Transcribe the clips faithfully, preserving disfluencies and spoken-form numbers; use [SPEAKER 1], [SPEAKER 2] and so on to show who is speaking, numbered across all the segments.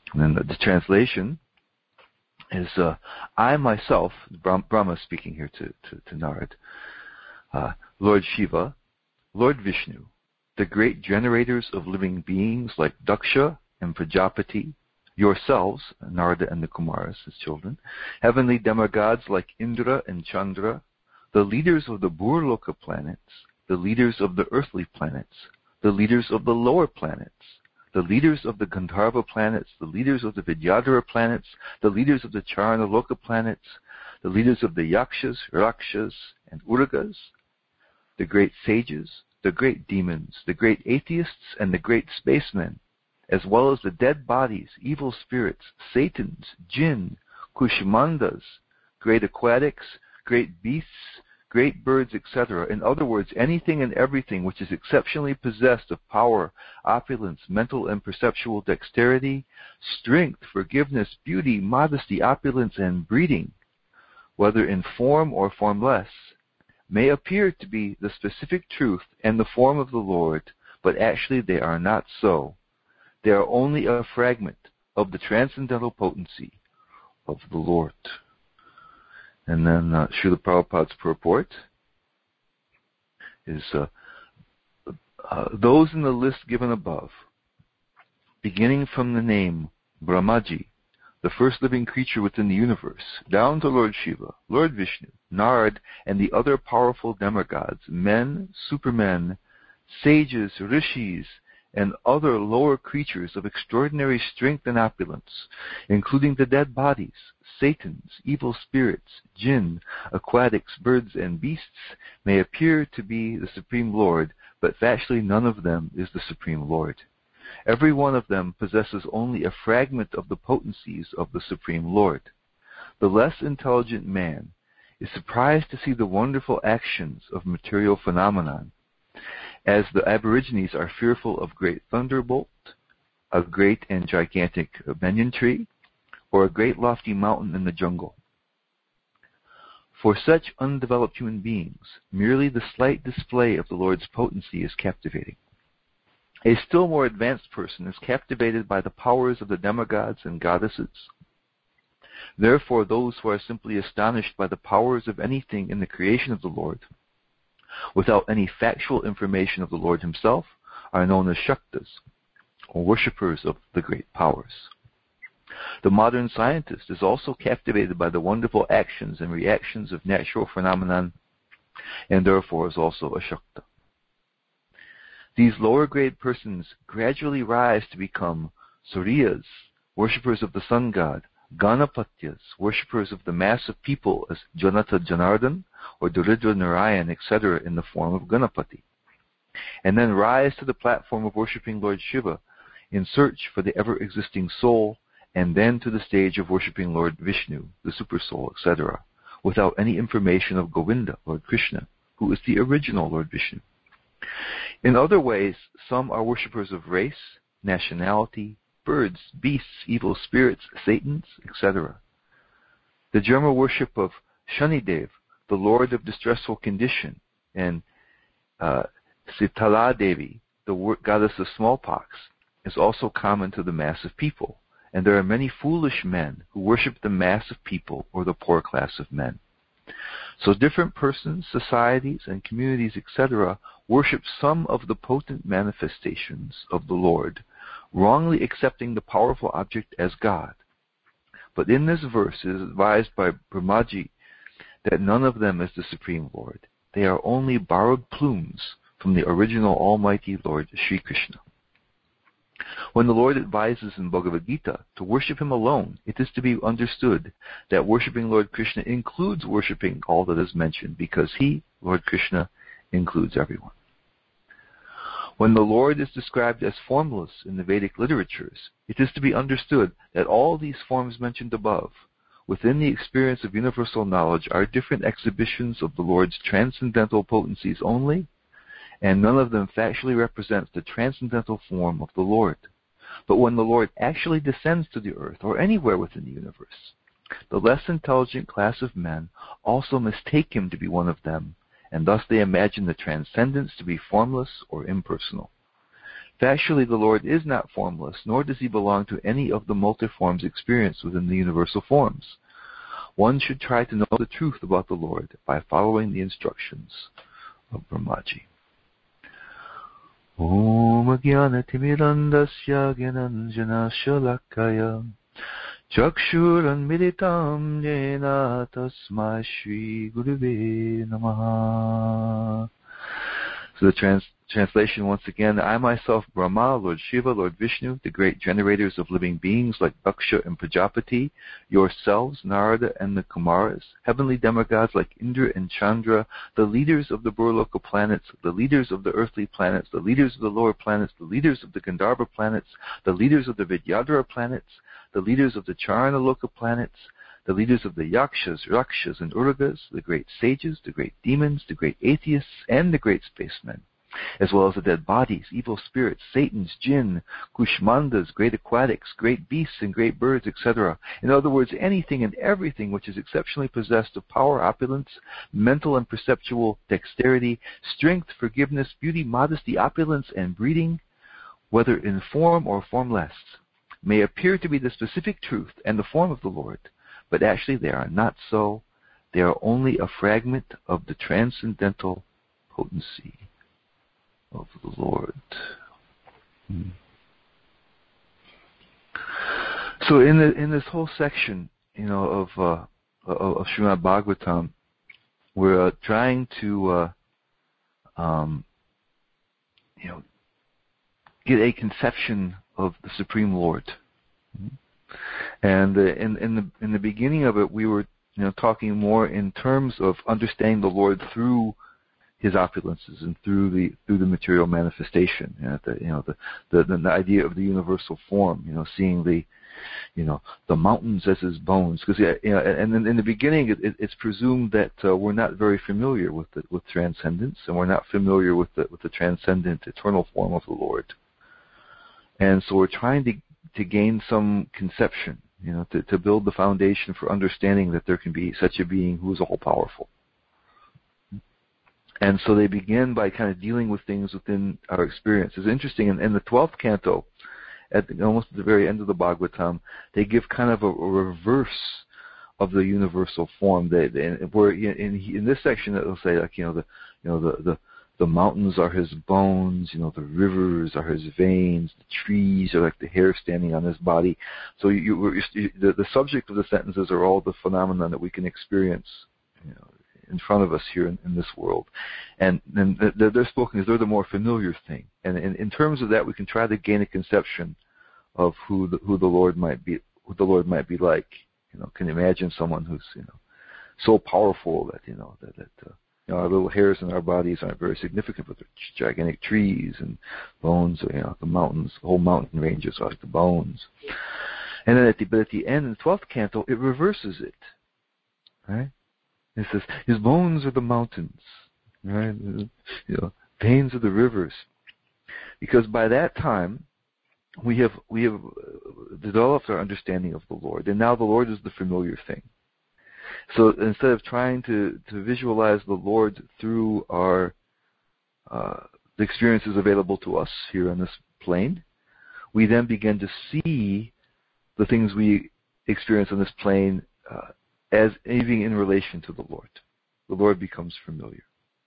[SPEAKER 1] And then the, the translation is, uh, I myself, Brahma speaking here to, to, to Narad, uh, Lord Shiva, Lord Vishnu, the great generators of living beings like Daksha and Prajapati, yourselves, Narada and the Kumaras, his children, heavenly demigods like Indra and Chandra, the leaders of the Burloka planets, the leaders of the earthly planets, the leaders of the lower planets, the leaders of the Gandharva planets, the leaders of the Vidyadhara planets, the leaders of the Charanaloka planets, the leaders of the Yakshas, Rakshas, and Urgas, the great sages, the great demons, the great atheists, and the great spacemen, as well as the dead bodies, evil spirits, Satans, jinn, Kushmandas, great aquatics, great beasts, great birds, et cetera. In other words, anything and everything which is exceptionally possessed of power, opulence, mental and perceptual dexterity, strength, forgiveness, beauty, modesty, opulence, and breeding, whether in form or formless, may appear to be the specific truth and the form of the Lord, but actually they are not so. They are only a fragment of the transcendental potency of the Lord. And then uh, Srila Prabhupada's purport is uh, uh, those in the list given above, beginning from the name Brahmaji, the first living creature within the universe, down to Lord Shiva, Lord Vishnu, Narad, and the other powerful demigods, men, supermen, sages, rishis, and other lower creatures of extraordinary strength and opulence, including the dead bodies, Satans, evil spirits, jinn, aquatics, birds, and beasts, may appear to be the Supreme Lord, but factually none of them is the Supreme Lord. Every one of them possesses only a fragment of the potencies of the Supreme Lord. The less intelligent man is surprised to see the wonderful actions of material phenomenon, as the aborigines are fearful of great thunderbolt, a great and gigantic banyan tree, or a great lofty mountain in the jungle. For such undeveloped human beings, merely the slight display of the Lord's potency is captivating. A still more advanced person is captivated by the powers of the demigods and goddesses. Therefore, those who are simply astonished by the powers of anything in the creation of the Lord, without any factual information of the Lord himself, are known as Shaktas, or worshippers of the great powers. The modern scientist is also captivated by the wonderful actions and reactions of natural phenomenon, and therefore is also a Shakta. These lower grade persons gradually rise to become Suryas, worshippers of the sun god, Ganapatyas, worshippers of the mass of people as Janata Janardhan or Daridra Narayan, et cetera, in the form of Ganapati, and then rise to the platform of worshipping Lord Shiva in search for the ever-existing soul, and then to the stage of worshipping Lord Vishnu, the Supersoul, et cetera, without any information of Govinda, Lord Krishna, who is the original Lord Vishnu. In other ways, some are worshippers of race, nationality, birds, beasts, evil spirits, Satans, et cetera. The German worship of Shanidev, the Lord of distressful condition, and uh, Sitala Devi, the goddess of smallpox, is also common to the mass of people, and there are many foolish men who worship the mass of people or the poor class of men. So different persons, societies, and communities, et cetera, worship some of the potent manifestations of the Lord, wrongly accepting the powerful object as God. But in this verse it is advised by Brahmaji that none of them is the Supreme Lord. They are only borrowed plumes from the original Almighty Lord Sri Krishna. When the Lord advises in Bhagavad Gita to worship Him alone, it is to be understood that worshiping Lord Krishna includes worshiping all that is mentioned, because He, Lord Krishna, includes everyone. When the Lord is described as formless in the Vedic literatures, it is to be understood that all these forms mentioned above, within the experience of universal knowledge, are different exhibitions of the Lord's transcendental potencies only, and none of them factually represents the transcendental form of the Lord. But when the Lord actually descends to the earth, or anywhere within the universe, the less intelligent class of men also mistake Him to be one of them, and thus they imagine the transcendence to be formless or impersonal. Factually, the Lord is not formless, nor does he belong to any of the multiforms experienced within the universal forms. One should try to know the truth about the Lord by following the instructions of Brahmaji. Om Jnana Timirandasya Gyananjana Shalakaya Chakshuran Militam Jena Tasmai Shri Guruve Namaha. So the trans- translation once again, I myself, Brahma, Lord Shiva, Lord Vishnu, the great generators of living beings like Daksha and Prajapati, yourselves, Narada and the Kumaras, heavenly demigods like Indra and Chandra, the leaders of the Burloka planets, the leaders of the earthly planets, the leaders of the lower planets, the leaders of the Gandharva planets, the leaders of the Vidyadhara planets, the leaders of the Charanaloka planets, the leaders of the Yakshas, Rakshas, and Urgas, the great sages, the great demons, the great atheists, and the great spacemen, as well as the dead bodies, evil spirits, Satans, jinn, Kushmandas, great aquatics, great beasts, and great birds, et cetera. In other words, anything and everything which is exceptionally possessed of power, opulence, mental and perceptual dexterity, strength, forgiveness, beauty, modesty, opulence, and breeding, whether in form or formless, may appear to be the specific truth and the form of the Lord, but actually they are not so. They are only a fragment of the transcendental potency of the Lord. Hmm. So in the, in this whole section, you know, of uh, of, of Srimad Bhagavatam, we're uh, trying to, uh, um, you know, get a conception of the Supreme Lord. Hmm. And uh, in, in the in the beginning of it, we were, you know, talking more in terms of understanding the Lord through his opulences and through the through the material manifestation. You know, the, you know the, the the idea of the universal form. You know, seeing the you know the mountains as his bones. Because you know, and in, in the beginning, it, it's presumed that uh, we're not very familiar with the, with transcendence, and we're not familiar with the with the transcendent eternal form of the Lord. And so we're trying to to gain some conception, you know, to, to build the foundation for understanding that there can be such a being who is all-powerful. And so they begin by kind of dealing with things within our experience. It's interesting, in, in the twelfth canto, at the, almost at the very end of the Bhagavatam, they give kind of a, a reverse of the universal form. They, they, where in, in this section, it'll say, like, you know, the you know the, the The mountains are his bones, you know, the rivers are his veins, the trees are like the hair standing on his body. So you, you, the, the subject of the sentences are all the phenomena that we can experience, you know, in front of us here in, in this world. And then they're, they're spoken as they're the more familiar thing. And in, in terms of that, we can try to gain a conception of who the, who the Lord might be, who the Lord might be like. You know, can you imagine someone who's, you know, so powerful that, you know, that, that uh, you know, our little hairs in our bodies aren't very significant, but they're gigantic trees and bones, you know, the mountains, the whole mountain ranges are like the bones. And then at the, but at the end, in the twelfth canto, it reverses it, right? It says, his bones are the mountains, right? You know, veins are the rivers. Because by that time, we have, we have developed our understanding of the Lord, and now the Lord is the familiar thing. So instead of trying to, to visualize the Lord through our uh, the experiences available to us here on this plane, we then begin to see the things we experience on this plane uh, as even in relation to the Lord. The Lord becomes familiar.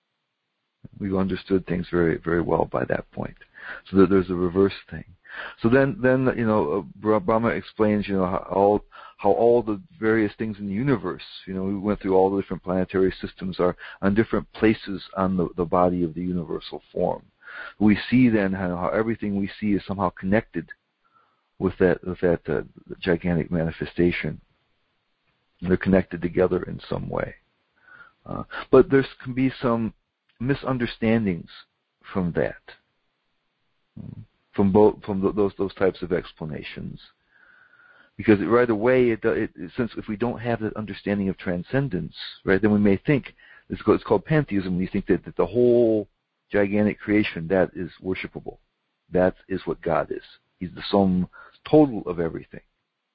[SPEAKER 1] We've understood things very, very well by that point. So that there's a reverse thing. So then, then you know, Brahma explains, you know, how all, how all the various things in the universe, you know, we went through all the different planetary systems are on different places on the, the body of the universal form. We see then how, how everything we see is somehow connected with that, with that uh, gigantic manifestation. They're connected together in some way. Uh, but there can be some misunderstandings from that. From both, from those those types of explanations, because right away, it, it, since if we don't have that understanding of transcendence, right, then we may think it's called, it's called pantheism. We think that, that the whole gigantic creation that is worshipable, that is what God is. He's the sum total of everything,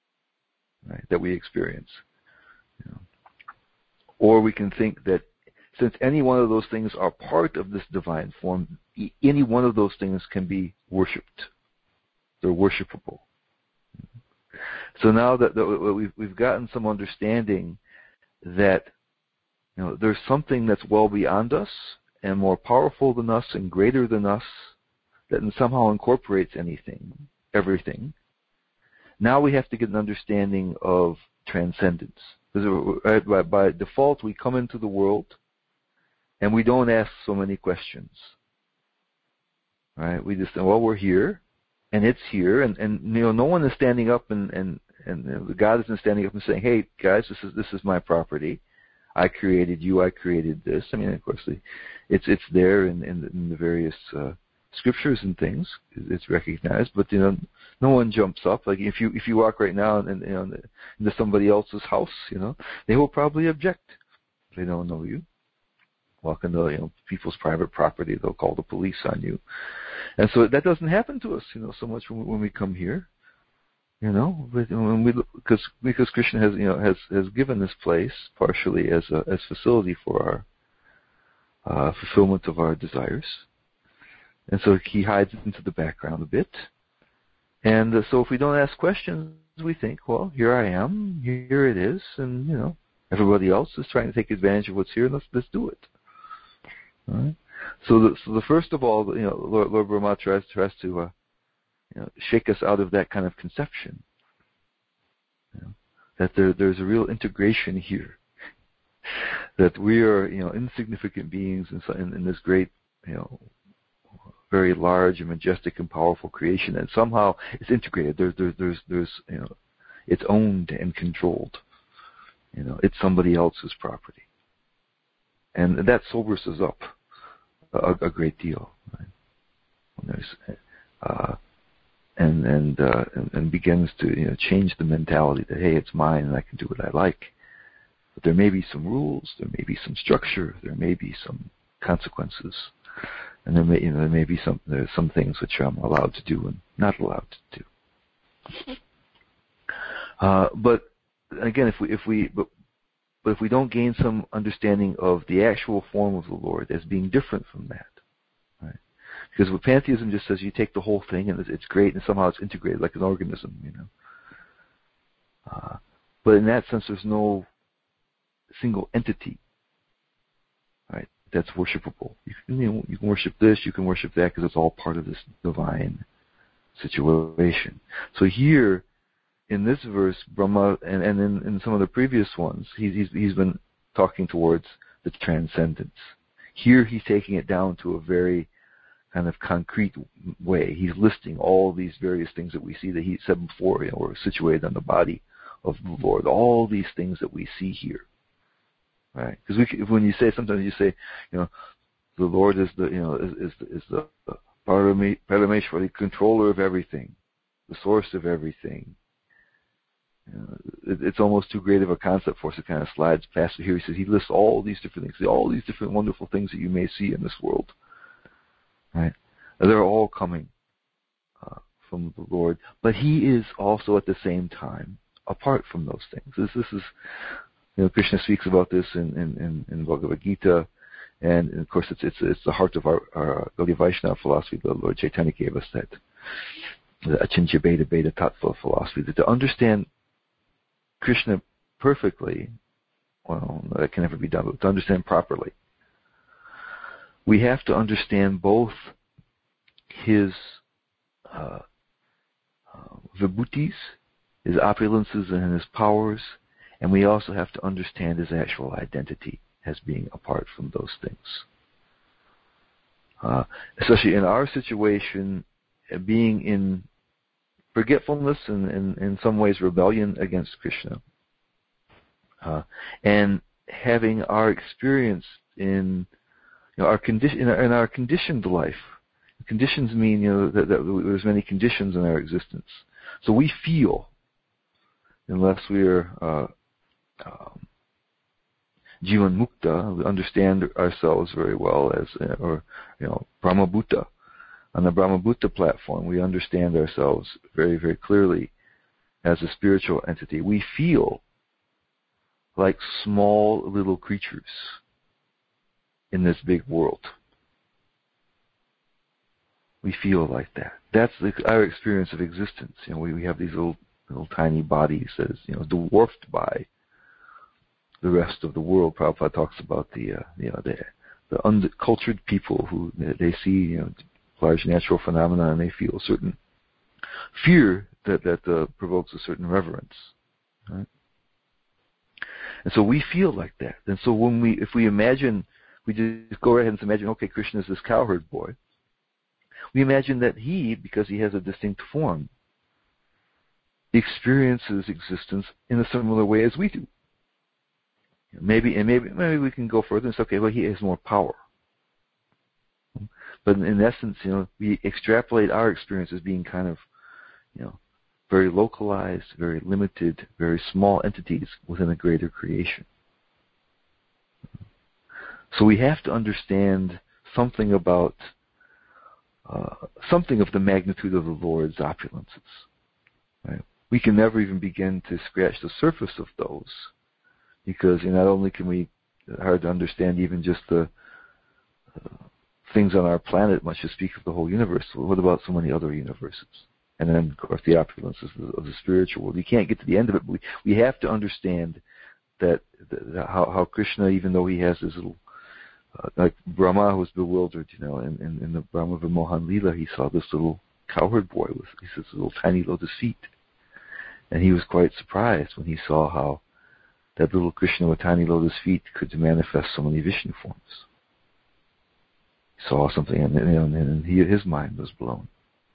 [SPEAKER 1] right, that we experience. You know. Or we can think that since any one of those things are part of this divine form, any one of those things can be worshipped. They're worshipable. So now that, that we've, we've gotten some understanding that, you know, there's something that's well beyond us and more powerful than us and greater than us that somehow incorporates anything, everything. Now we have to get an understanding of transcendence. Because by, by default, we come into the world and we don't ask so many questions. Right? We just say, well, we're here, and it's here, and, and you know, no one is standing up and and and you know, God isn't standing up and saying, "Hey, guys, this is this is my property. I created you. I created this." I mean, of course, it's it's there in in, in the various uh, scriptures and things. It's recognized, but you know, no one jumps up. Like if you if you walk right now and you know into somebody else's house, you know, they will probably object. They don't know you. Walk into you know people's private property, they'll call the police on you, and so that doesn't happen to us, you know, so much when, when we come here, you know, but when we because because Krishna has you know has has given this place partially as a as facility for our uh, fulfillment of our desires, and so he hides into the background a bit, and uh, so if we don't ask questions, we think, well, here I am, here it is, and you know, everybody else is trying to take advantage of what's here. Let's let's do it. All right. So, the, so the first of all, you know, Lord, Lord Brahma tries, tries to, uh, you know, shake us out of that kind of conception. You know, that there, there's a real integration here. That we are, you know, insignificant beings in, in, in this great, you know, very large and majestic and powerful creation, and somehow it's integrated. There's, there's, there's, there's, you know, it's owned and controlled. You know, it's somebody else's property, and that sobers us up a, a great deal. Right? When there's, uh, and and, uh, and and begins to you know change the mentality that hey, it's mine and I can do what I like. But there may be some rules, there may be some structure, there may be some consequences, and there may you know there may be some there's some things which I'm allowed to do and not allowed to do. Uh, but again, if we if we but, but if we don't gain some understanding of the actual form of the Lord as being different from that, right? Because what pantheism just says, you take the whole thing and it's, it's great and somehow it's integrated like an organism, you know. Uh, but in that sense, there's no single entity, right? That's worshipable. You can you, know, you can worship this, you can worship that, because it's all part of this divine situation. So here, in this verse, Brahma, and, and in, in some of the previous ones, he's, he's, he's been talking towards the transcendence. Here he's taking it down to a very kind of concrete way. He's listing all these various things that we see that he said before, you know, were situated on the body of the Lord. All these things that we see here, right? Because when you say, sometimes you say, you know, the Lord is the, you know, is, is the, is the Parameshwar, the controller of everything, the source of everything. You know, it, it's almost too great of a concept for us to kind of slides past it. Here he says he lists all these different things, all these different wonderful things that you may see in this world. Right? They're all coming uh, from the Lord, but He is also at the same time apart from those things. This, this is, you know, Krishna speaks about this in in, in, in Bhagavad Gita, and, and of course it's it's it's the heart of our, our Gaudiya Vaishnava philosophy. The Lord Chaitanya gave us that, the Achintya Bheda Bheda Tattva philosophy, that to understand Krishna perfectly, well, that can never be done, but to understand properly, we have to understand both his uh, uh, vibhutis, his opulences and his powers, and we also have to understand his actual identity as being apart from those things. Uh, especially in our situation, uh, being in forgetfulness and in some ways rebellion against Krishna, uh, and having our experience in you know, our condition in our, in our conditioned life. Conditions mean you know that, that there's many conditions in our existence, so we feel unless we are uh, um, Jivan Mukta, we understand ourselves very well as uh, or you know Brahma Bhuta. On the Brahma Bhuta platform, we understand ourselves very, very clearly as a spiritual entity. We feel like small little creatures. in this big world. We feel like that. That's the, our experience of existence. You know, we, we have these little, little tiny bodies that is, you know, dwarfed by the rest of the world. Prabhupada talks about the, uh, you know, the, the uncultured people who they see, you know, large natural phenomena and they feel a certain fear that that uh, provokes a certain reverence. Right? And so we feel like that. And so when we, if we imagine, we just go ahead and imagine, okay, Krishna is this cowherd boy. We imagine that he, because he has a distinct form, experiences existence in a similar way as we do. Maybe, and maybe, maybe we can go further and say, okay, well, he has more power. But in essence, you know, we extrapolate our experience as being kind of, you know, very localized, very limited, very small entities within a greater creation. So we have to understand something about uh, something of the magnitude of the Lord's opulences. Right? We can never even begin to scratch the surface of those, because you know, not only can we hard to understand even just the uh, things on our planet, much to speak of the whole universe. What about so many other universes? And then, of course, the opulences of the, of the spiritual world. You can't get to the end of it, but we, we have to understand that, that how, how Krishna, even though he has this little, uh, like Brahma was bewildered, you know, in, in, in the Brahma Vimohan Leela, he saw this little cowherd boy with these little tiny lotus feet. And he was quite surprised when he saw how that little Krishna with tiny lotus feet could manifest so many Vishnu forms. He saw something, and, and, and he, his mind was blown.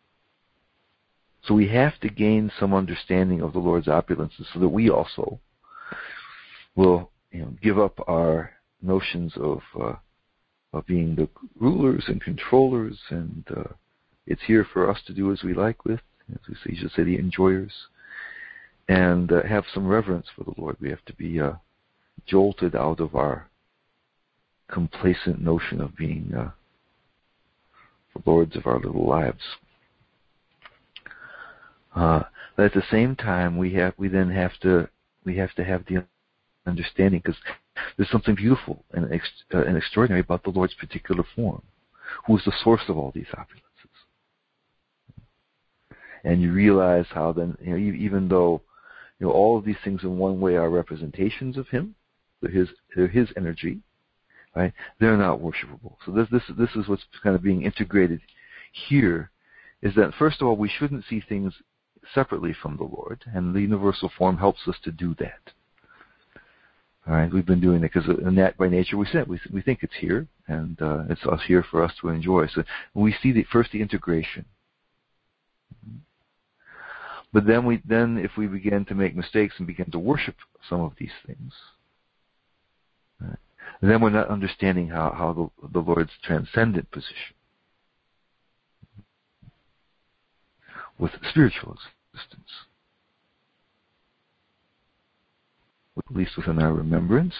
[SPEAKER 1] So we have to gain some understanding of the Lord's opulences so that we also will, you know, give up our notions of uh, of being the rulers and controllers, and uh, it's here for us to do as we like with, as we say, you should say, the enjoyers, and uh, have some reverence for the Lord. We have to be uh, jolted out of our complacent notion of being uh, the lords of our little lives. Uh, but at the same time, we have we then have to we have to have the understanding, because there's something beautiful and, ex, uh, and extraordinary about the Lord's particular form, who is the source of all these opulences. And you realize how then, you know, even though, you know, all of these things in one way are representations of Him, they're His they're His energy, right? They're not worshipable. So this this this is what's kind of being integrated here, is that first of all, we shouldn't see things separately from the Lord, and the universal form helps us to do that. All right, we've been doing that because in that by nature we said we we think it's here, and uh, it's us here for us to enjoy. So we see the first the integration, but then we then if we begin to make mistakes and begin to worship some of these things, right, then we're not understanding how how the, the Lord's transcendent position with spiritual existence, at least within our remembrance.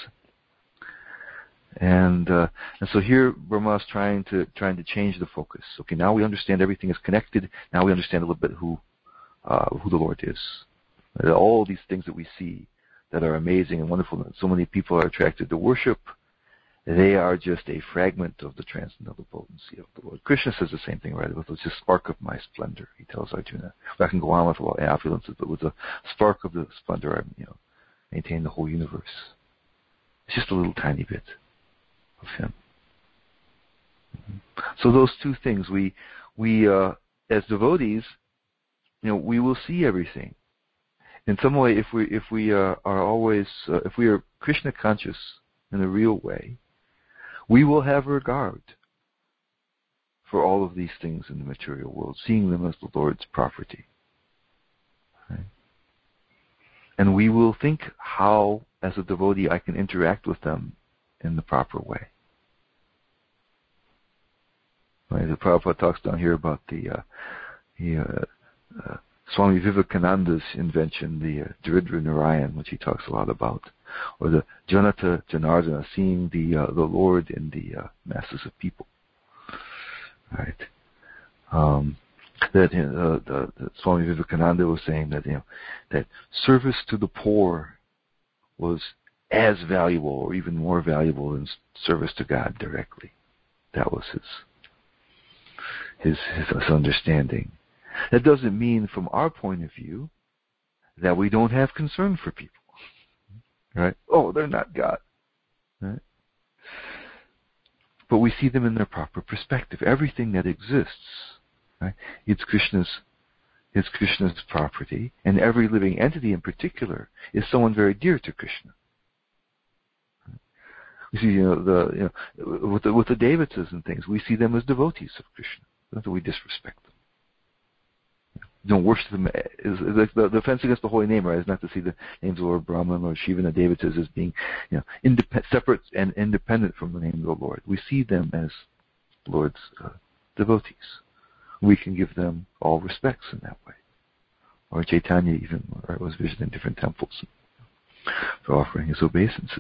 [SPEAKER 1] And uh, and so here Brahma is trying to trying to change the focus. Okay, now we understand everything is connected. Now we understand a little bit who uh, who the Lord is. That all these things that we see that are amazing and wonderful, that so many people are attracted to worship, they are just a fragment of the transcendental potency of the Lord. Krishna says the same thing, right? With just spark of my splendor, he tells Arjuna. I can go on with all opulences, but with a spark of the splendor, I you know, maintain the whole universe. It's just a little tiny bit of Him. So those two things, we we uh, as devotees, you know, we will see everything. In some way, if we if we uh, are always uh, if we are Krishna conscious in a real way, we will have regard for all of these things in the material world, seeing them as the Lord's property. Right? And we will think how, as a devotee, I can interact with them in the proper way. Right? The Prabhupada talks down here about the, uh, the uh, uh, Swami Vivekananda's invention, the uh, Daridra Narayan, which he talks a lot about, or the Janata Janardana, seeing the uh, the Lord in the uh, masses of people. Right? Um, that you know, uh, the, the Swami Vivekananda was saying that you know that service to the poor was as valuable or even more valuable than service to God directly. That was his his his understanding. That doesn't mean, from our point of view, that we don't have concern for people. Right? Oh, they're not God. Right? But we see them in their proper perspective. Everything that exists, right, it's Krishna's, it's Krishna's property, and every living entity in particular is someone very dear to Krishna. We see, you know, the you know, with the with the Devatas and things, we see them as devotees of Krishna. Not that we disrespect them. Don't worship them. Is, is like the, the offense against the holy name, right, is not to see the names of Lord Brahma, Lord Shiva, and the Devatas as being, you know, indep- separate and independent from the name of the Lord. We see them as Lord's uh, devotees. We can give them all respects in that way. Or Chaitanya even, right, was visiting different temples for offering his obeisances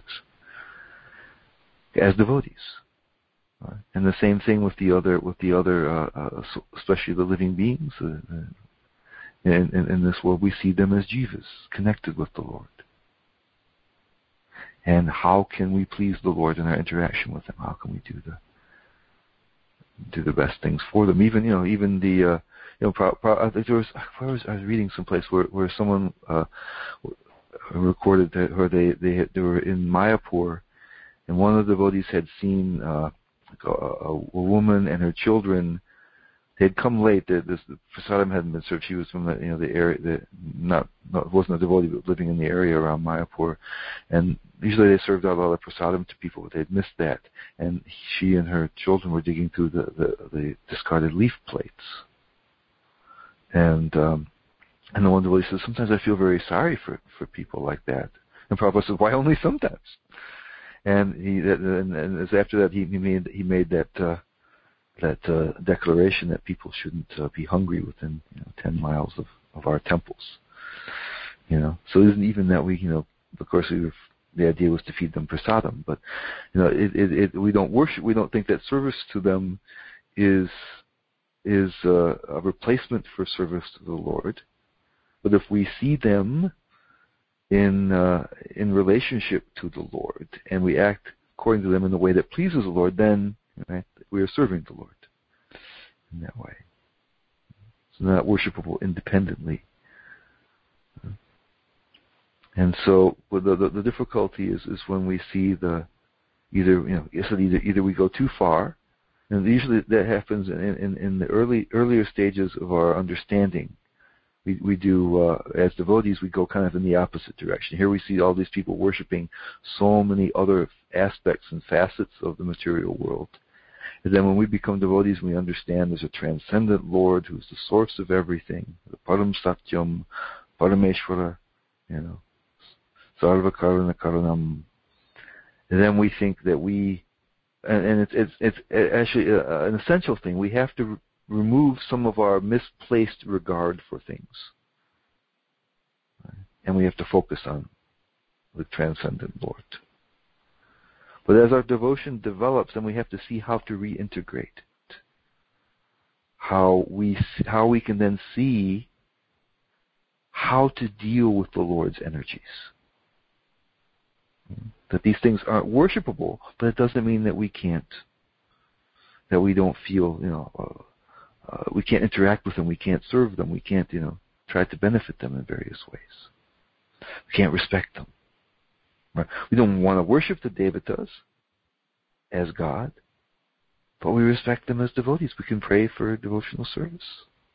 [SPEAKER 1] as devotees. Right? And the same thing with the other, with the other, uh, uh, especially the living beings. Uh, uh, In, in, in this world, we see them as jivas, connected with the Lord. And how can we please the Lord in our interaction with Him? How can we do the do the best things for them? Even you know, even the uh, you know, pro, pro, there was, I was I was reading someplace where where someone uh, recorded that, where they they had, they were in Mayapur, and one of the devotees had seen uh, like a, a, a woman and her children. They had come late. The, this, the prasadam hadn't been served. She was from the, you know, the area, the, not, not, wasn't a devotee, but living in the area around Mayapur. And usually they served out a lot of prasadam to people, but they'd missed that. And she and her children were digging through the, the, the discarded leaf plates. And, um, and the one devotee says, sometimes I feel very sorry for, for people like that. And Prabhupada says, why only sometimes? And he, and, and as after that, he, he made, he made that, uh, that uh, declaration that people shouldn't uh, be hungry within, you know, ten miles of, of our temples. You know, so it isn't even that we, you know, of course we were, the idea was to feed them prasadam, but you know, it, it, it, we don't worship, we don't think that service to them is is uh, a replacement for service to the Lord. But if we see them in uh, in relationship to the Lord and we act according to them in a way that pleases the Lord, then, right, we are serving the Lord in that way. So not worshipable independently. And so well, the, the the difficulty is is when we see the either you know either either we go too far, and usually that happens in in, in the early earlier stages of our understanding. We we do uh, as devotees we go kind of in the opposite direction. Here we see all these people worshiping so many other aspects and facets of the material world. And then when we become devotees, we understand there's a transcendent Lord who's the source of everything, the Param Satyam, Parameshvara, you know, Sarva Karana Karanam. And then we think that we, and, and it's, it's, it's actually a, an essential thing. We have to re- remove some of our misplaced regard for things. Right? And we have to focus on the transcendent Lord. But as our devotion develops, then we have to see how to reintegrate it. How we how we can then see how to deal with the Lord's energies. That these things aren't worshipable, but it doesn't mean that we can't, that we don't feel, you know, uh, uh, we can't interact with them, we can't serve them, we can't, you know, try to benefit them in various ways. We can't respect them. Right? We don't want to worship the Devatas as God, but we respect them as devotees. We can pray for devotional service.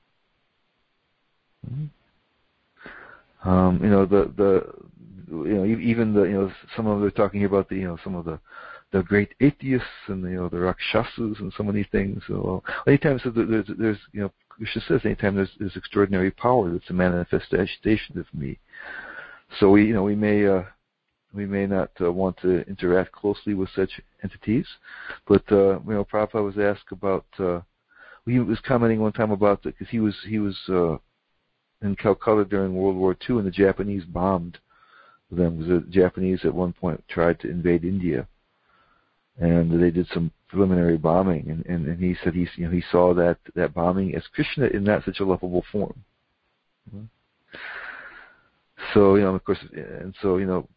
[SPEAKER 1] Mm-hmm. Um, you know, the the you know even the you know some of them are talking about the you know some of the the great atheists and the, you know the Rakshasas and so many things. So, well, anytime so there's there's you know Krishna says anytime there's, there's extraordinary power, that's a manifestation of me. So we you know we may. Uh, We may not uh, want to interact closely with such entities, but uh, you know, Prabhupada was asked about. Uh, he was commenting one time about because he was he was uh, in Calcutta during World War Two, and the Japanese bombed them. The Japanese at one point tried to invade India, and they did some preliminary bombing, and, and, and he said he you know he saw that that bombing as Krishna in not such a lovable form. Mm-hmm. So you know, of course, and so you know.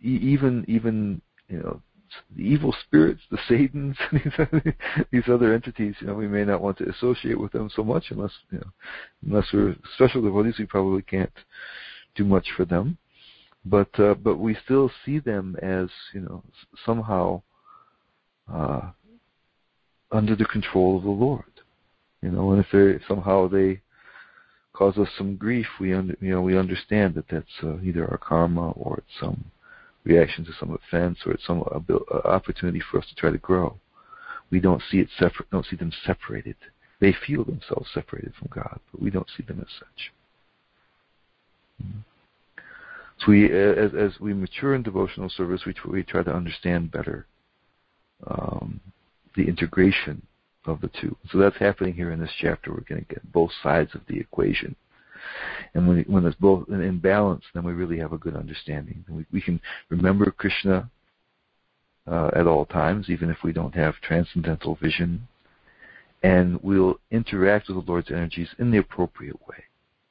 [SPEAKER 1] e- even even you know the evil spirits, the Satans, these, these other entities, you know, we may not want to associate with them so much unless you know unless we're special devotees, we probably can't do much for them. But uh, but we still see them as you know somehow uh, under the control of the Lord. You know, and if they somehow they cause us some grief, we under, you know we understand that that's uh, either our karma or it's some reaction to some offense or it's some uh, opportunity for us to try to grow. We don't see it separate. Don't see them separated. They feel themselves separated from God, but we don't see them as such. Mm-hmm. So we, as, as we mature in devotional service, we, we try to understand better um, the integration of the two. So that's happening here in this chapter. We're going to get both sides of the equation. And when, when it's both in balance, then we really have a good understanding. We, we can remember Krishna uh, at all times, even if we don't have transcendental vision. And we'll interact with the Lord's energies in the appropriate way.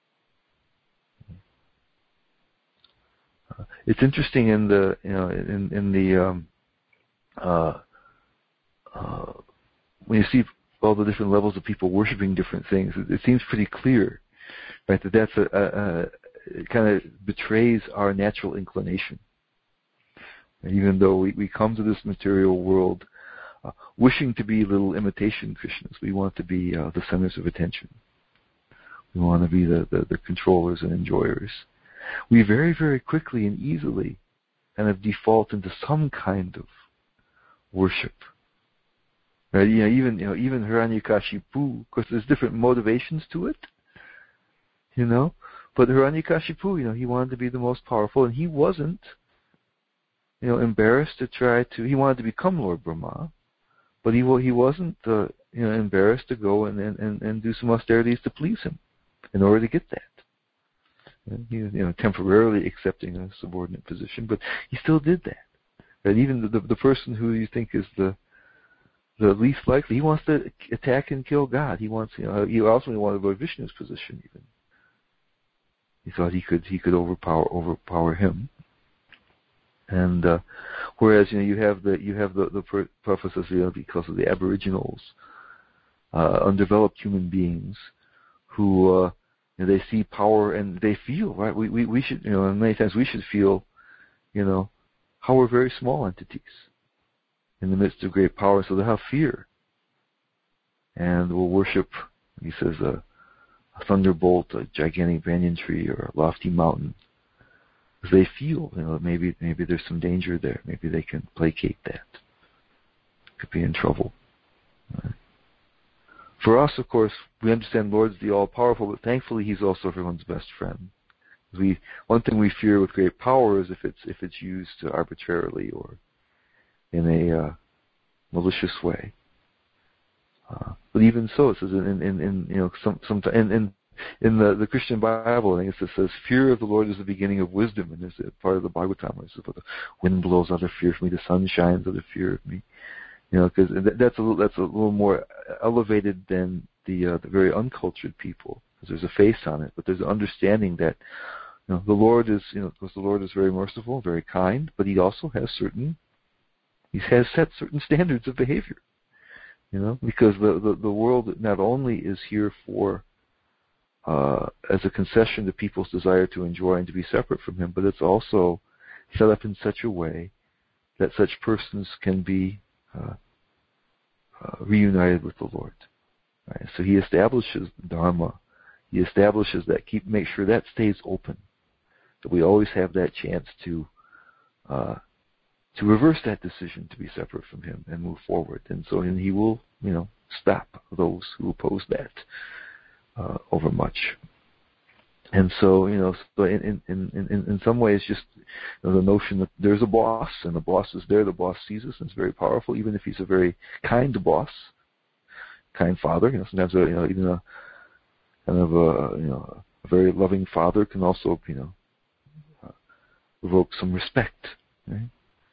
[SPEAKER 1] Uh, it's interesting in the, you know, in, in the, um, uh, uh, when you see all the different levels of people worshiping different things, it, it seems pretty clear, right, that that's a, a, a it kind of betrays our natural inclination. And even though we, we come to this material world uh, wishing to be little imitation Krishnas, we want to be uh, the centers of attention. We want to be the, the, the controllers and enjoyers. We very, very quickly and easily kind of default into some kind of worship. Right? You know, even you know, even Hiranyakashipu, of course, there's different motivations to it. You know, but Hiranyakashipu, you know, he wanted to be the most powerful, and he wasn't, you know, embarrassed to try to. He wanted to become Lord Brahma, but he he wasn't, uh, you know, embarrassed to go and, and and do some austerities to please him, in order to get that. And he was, you know, temporarily accepting a subordinate position, but he still did that. And even the, the the person who you think is the the least likely, he wants to attack and kill God. He wants, you know, he also wanted to go to Vishnu's position. Even he thought he could he could overpower overpower him. And uh, whereas you know you have the you have the the prophecies, you know, because of the Aboriginals, uh, undeveloped human beings who. Uh, You know, they see power and they feel, right? We, we we should, you know, and many times we should feel, you know, how we're very small entities in the midst of great power, so they have fear. And will worship, he says, a, a thunderbolt, a gigantic banyan tree, or a lofty mountain. Because they feel, you know, maybe maybe there's some danger there. Maybe they can placate that. Could be in trouble. Right? For us, of course, we understand Lord's the all-powerful, but thankfully He's also everyone's best friend. We one thing we fear with great power is if it's if it's used arbitrarily or in a uh, malicious way. Uh, but even so, it says in, in, in you know some some in in, in the, the Christian Bible, I think it says, "Fear of the Lord is the beginning of wisdom," and there's a part of the Bhagavatam where it says, "The wind blows out of fear of me, the sun shines out of fear of me." You know, because that's a little, that's a little more elevated than the uh, the very uncultured people, because there's a face on it, but there's an understanding that you know the Lord is, you know, because the Lord is very merciful, very kind, but He also has certain, He has set certain standards of behavior. You know, because the the, the world not only is here for uh, as a concession to people's desire to enjoy and to be separate from Him, but it's also set up in such a way that such persons can be Uh, uh, reunited with the Lord. Right? So He establishes Dharma. He establishes that, keep make sure that stays open. That we always have that chance to uh, to reverse that decision to be separate from Him and move forward. And so and He will, you know, stop those who oppose that uh, overmuch. And so, you know, so in, in, in, in some ways, just you know, the notion that there's a boss, and the boss is there, the boss sees us, and it's very powerful, even if he's a very kind boss, kind father. You know, sometimes, a, you know, even a kind of a, you know, a very loving father can also, you know, uh, evoke some respect, right?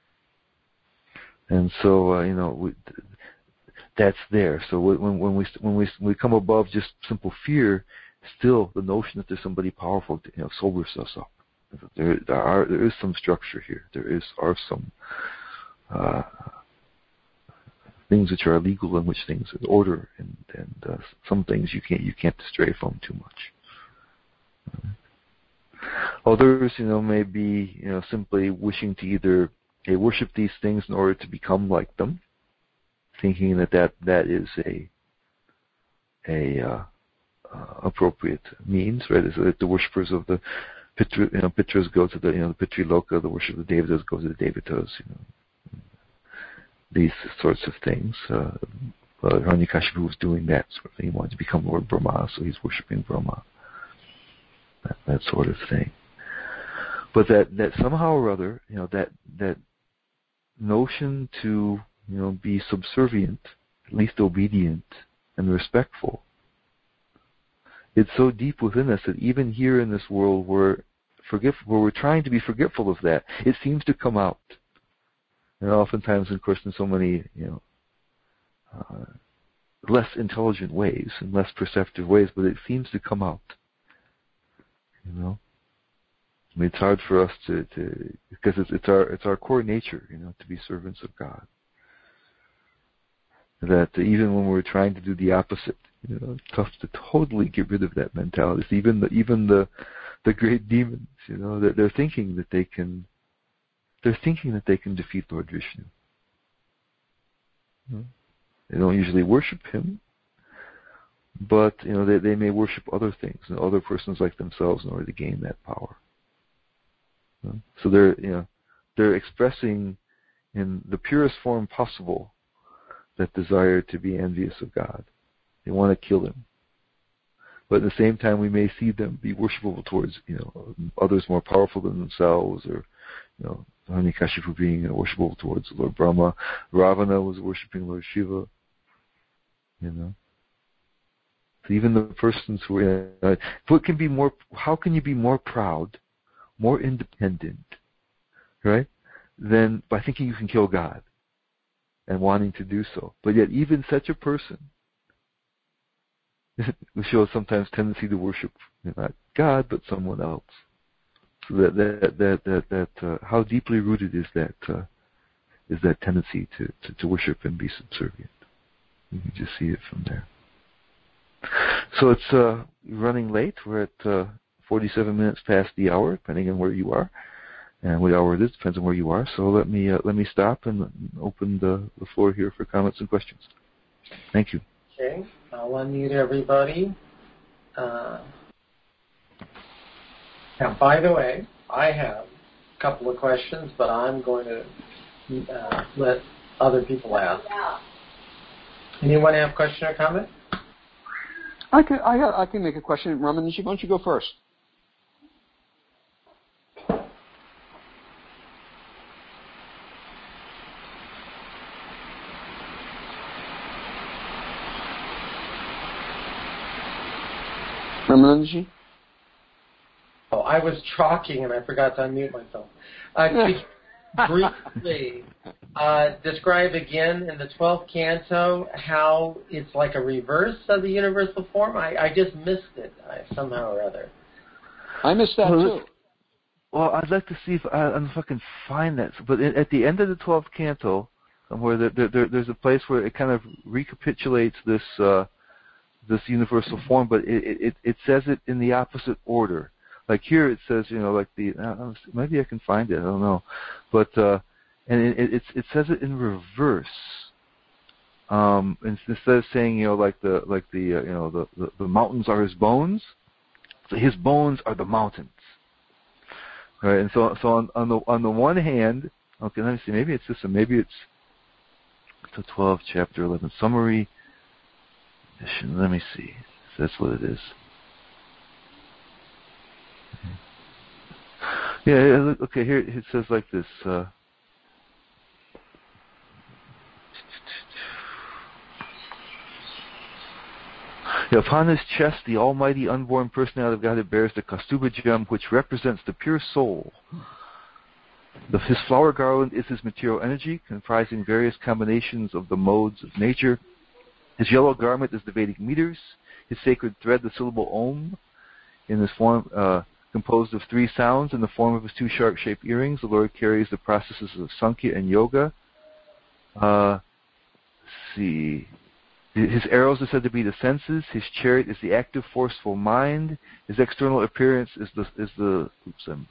[SPEAKER 1] And so, uh, you know, we, that's there. So when when we when we when we come above just simple fear, still the notion that there's somebody powerful, you know, sobers us up. There, there are there is some structure here. There is are some uh, things which are illegal and which things are order, and and uh, some things you can't you can't stray from too much. Others, you know, may be you know simply wishing to either hey, worship these things in order to become like them, thinking that that, that is a a uh, uh, appropriate means, right? Is that the worshippers of the Pitra, you know, Pitras go to the you know the Pitriloka, the worship of the Devatas go to the Devatas, you know, these sorts of things. Uh, uh, Hiranyakashipu was doing that sort of thing. He wanted to become Lord Brahma, so he's worshiping Brahma. That, that sort of thing. But that, that somehow or other, you know, that that notion to you know be subservient, at least obedient and respectful, it's so deep within us that even here in this world, where forget where we're trying to be forgetful of that, it seems to come out. And oftentimes, of course, in so many you know uh, less intelligent ways and less perceptive ways, but it seems to come out. You know. I mean, it's hard for us to, to because it's, it's our it's our core nature, you know, to be servants of God. That even when we're trying to do the opposite, you know, it's tough to totally get rid of that mentality. It's even the even the the great demons, you know, that they're thinking that they can they're thinking that they can defeat Lord Vishnu. You know? They don't usually worship him, but you know they they may worship other things and other persons like themselves in order to gain that power. So they're, you know, they're expressing in the purest form possible that desire to be envious of God. They want to kill him. But at the same time, we may see them be worshipful towards, you know, others more powerful than themselves, or, you know, Hiranyakashipu being you know, worshipful towards Lord Brahma. Ravana was worshiping Lord Shiva. You know. So even the persons who are, uh, what can be more? How can you be more proud, more independent, right, than by thinking you can kill God and wanting to do so? But yet even such a person shows sometimes tendency to worship not God but someone else. So that that that that, that uh, how deeply rooted is that uh, is that tendency to, to, to worship and be subservient? You can just see it from there. So it's uh, running late. We're at uh, forty-seven minutes past the hour, depending on where you are, and what hour it is depends on where you are. So let me uh, let me stop and open the, the floor here for comments and questions. Thank you.
[SPEAKER 2] Okay, I'll unmute everybody. Uh, now, by the way, I have a couple of questions, but I'm going to uh, let other people ask. Anyone have a question or comment?
[SPEAKER 3] I can I, I can make a question, Ramanaji. Why don't you go first? Ramanaji?
[SPEAKER 2] Oh, I was talking and I forgot to unmute myself. Uh, could you briefly uh, describe again in the twelfth canto how it's like a reverse of the universal form? I, I just missed it I, somehow or other.
[SPEAKER 3] I missed that
[SPEAKER 1] well,
[SPEAKER 3] too.
[SPEAKER 1] Well, I'd like to see if I, if I can find that. But at the end of the twelfth canto, somewhere there, there, there, there's a place where it kind of recapitulates this uh, this universal form, but it, it it says it in the opposite order. Like here, it says, you know, like the uh, maybe I can find it. I don't know, but uh, and it, it it says it in reverse. Um, instead of saying, you know, like the like the uh, you know the, the the mountains are his bones, so his bones are the mountains. Right, and so so on, on the on the one hand, okay, let me see. Maybe it's this one. Maybe it's the twelve, chapter eleven summary edition. Let me see. So that's what it is. Yeah. Okay. Here it says like this. Uh, yeah, upon his chest, the almighty unborn personality of God bears the Kaustubha gem, which represents the pure soul. The, his flower garland is his material energy, comprising various combinations of the modes of nature. His yellow garment is the Vedic meters. His sacred thread, the syllable Om, in this form, uh, composed of three sounds in the form of his two shark-shaped earrings. The Lord carries the processes of Sankhya and Yoga. Uh, let's see. His arrows are said to be the senses. His chariot is the active, forceful mind. His external appearance is the is the. Oops, I'm,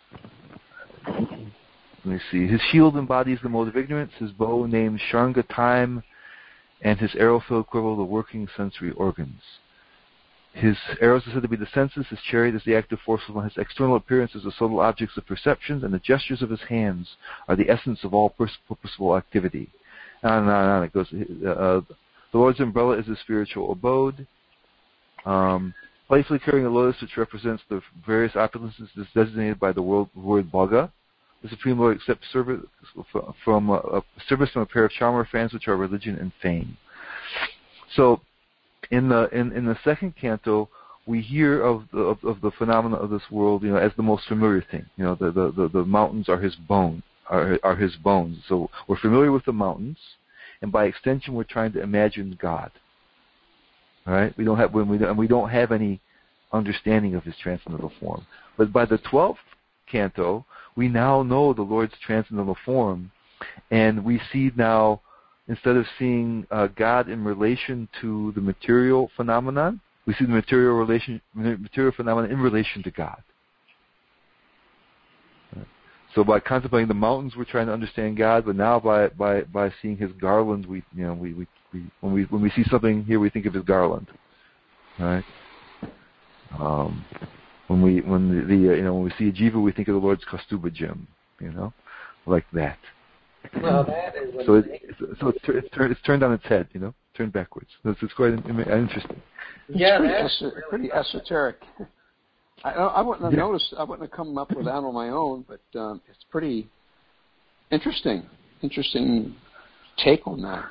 [SPEAKER 1] let me see. His shield embodies the mode of ignorance. His bow named Sharnga, time, and his arrow-filled quiver the working sensory organs. His arrows are said to be the senses. His chariot is the active, forceful mind. His external appearance is the subtle objects of perceptions, and the gestures of his hands are the essence of all purposeful activity. On and on and on it goes. Uh, The Lord's umbrella is his spiritual abode. Um, playfully carrying a lotus, which represents the various opulences, is designated by the word, word Bhaga. The Supreme Lord accepts service from a, a service from a pair of charmer fans, which are religion and fame. So, in the in, in the second canto, we hear of the of, of the phenomena of this world, you know, as the most familiar thing. You know, the the, the, the mountains are his bone, are are his bones. So we're familiar with the mountains. And by extension, we're trying to imagine God. All right, we don't have when we and we don't have any understanding of his transcendental form. But by the twelfth canto, we now know the Lord's transcendental form, and we see now, instead of seeing uh, God in relation to the material phenomenon, we see the material relation, material phenomenon in relation to God. So by contemplating the mountains, we're trying to understand God. But now, by by, by seeing His garland, we you know we, we, we when we when we see something here, we think of His garland, right? Um, when we when the, the uh, you know when we see a jiva, we think of the Lord's kaustubha gem, you know, like that.
[SPEAKER 2] Well, that is
[SPEAKER 1] so it, it's, so it's, it's, it's turned on its head, you know, turned backwards. So it's, it's quite interesting.
[SPEAKER 2] Yeah,
[SPEAKER 3] pretty,
[SPEAKER 2] that's
[SPEAKER 3] es-
[SPEAKER 2] really
[SPEAKER 3] pretty
[SPEAKER 2] awesome.
[SPEAKER 3] esoteric. I, I wouldn't have
[SPEAKER 1] Yeah.
[SPEAKER 3] noticed. I wouldn't have come up with that on my own, but um, it's pretty interesting. Interesting take on that.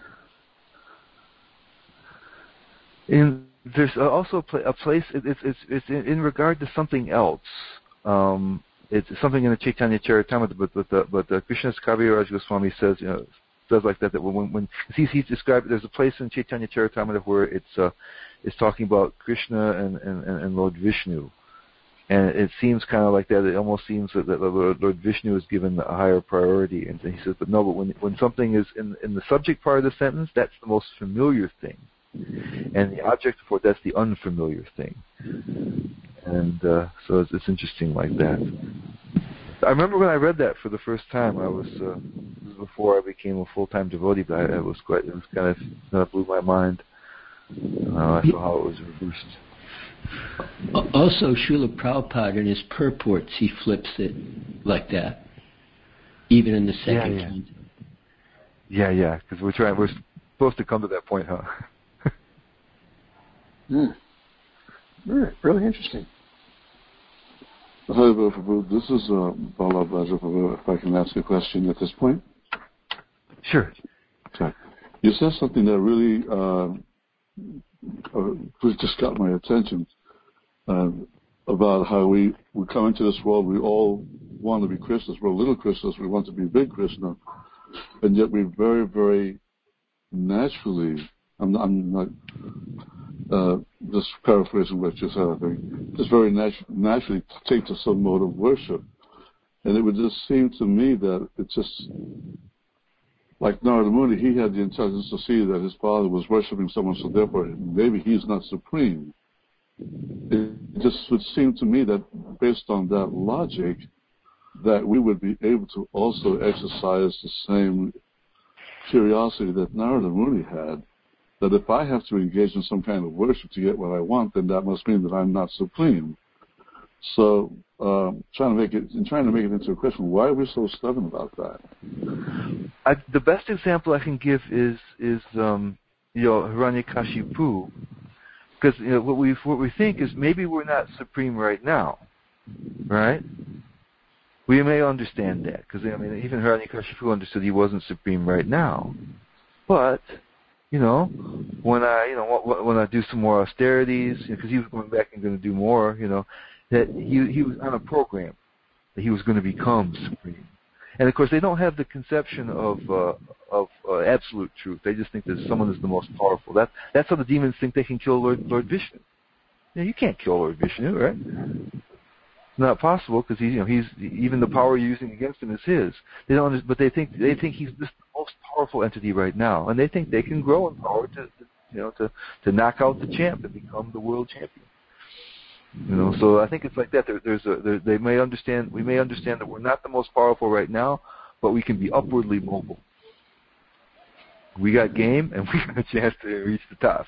[SPEAKER 1] In, there's also a, pla- a place. It, it's it's it's in, in regard to something else. Um, it's something in the Chaitanya Charitamrita, but but the, but the Krishna Kaviraj Goswami says, you know, says like that that when when he's he's described, there's a place in Chaitanya Charitamrita where it's uh, it's talking about Krishna and, and, and Lord Vishnu. And it seems kind of like that. It almost seems that, that Lord, Lord Vishnu is given a higher priority. And he says, but no, but when when something is in, in the subject part of the sentence, that's the most familiar thing. And the object for that's the unfamiliar thing. And uh, so it's, it's interesting like that. I remember when I read that for the first time. I was uh, this was before I became a full-time devotee, but I, it was quite it was kind of kind of blew my mind. Uh, I saw how it was reversed.
[SPEAKER 4] Also, Srila Prabhupada in his purports, he flips it like that, even in the second
[SPEAKER 1] yeah, yeah.
[SPEAKER 4] canto.
[SPEAKER 1] Yeah, yeah, because we're trying. We're supposed to come to that point, huh?
[SPEAKER 3] Mm. Really, really interesting.
[SPEAKER 5] Hi, Prabhu. This is uh, Bala Blaja Prabhu. If I can ask a question at this point.
[SPEAKER 1] Sure.
[SPEAKER 5] Okay. You said something that really uh, uh, just got my attention uh, about how we, we come into this world. We all want to be Krishnas. We're little Krishnas. We want to be big Krishna. And yet we very, very naturally, I'm, I'm not uh, just paraphrasing what you said, I think, just very natu- naturally take to some mode of worship. And it would just seem to me that it's just like Narada Muni, he had the intelligence to see that his father was worshiping someone, so therefore maybe he's not supreme. It just would seem to me that based on that logic, that we would be able to also exercise the same curiosity that Narada Muni had, that if I have to engage in some kind of worship to get what I want, then that must mean that I'm not supreme. So, um, trying to make it, in trying to make it into a question, why are we so stubborn about that?
[SPEAKER 1] I, the best example I can give is is um, you know Hiranyakashipu, because you know, what we what we think is maybe we're not supreme right now, right? We may understand that because I mean even Hiranyakashipu understood he wasn't supreme right now, but you know when I you know when I do some more austerities, because you know, he was going back and going to do more, you know that he he was on a program that he was going to become supreme. And of course, they don't have the conception of uh, of uh, absolute truth. They just think that someone is the most powerful. That that's how the demons think they can kill Lord Lord Vishnu. You know, you can't kill Lord Vishnu, right? not possible because he's, you know, he's even the power you're using against him is his. They don't, under- but they think they think he's this most powerful entity right now, and they think they can grow in power to, to you know, to to knock out the champ and become the world champion. You know, so I think it's like that. There, there's a, there, they may understand. We may understand that we're not the most powerful right now, but we can be upwardly mobile. We got game, and we got a chance to reach the top.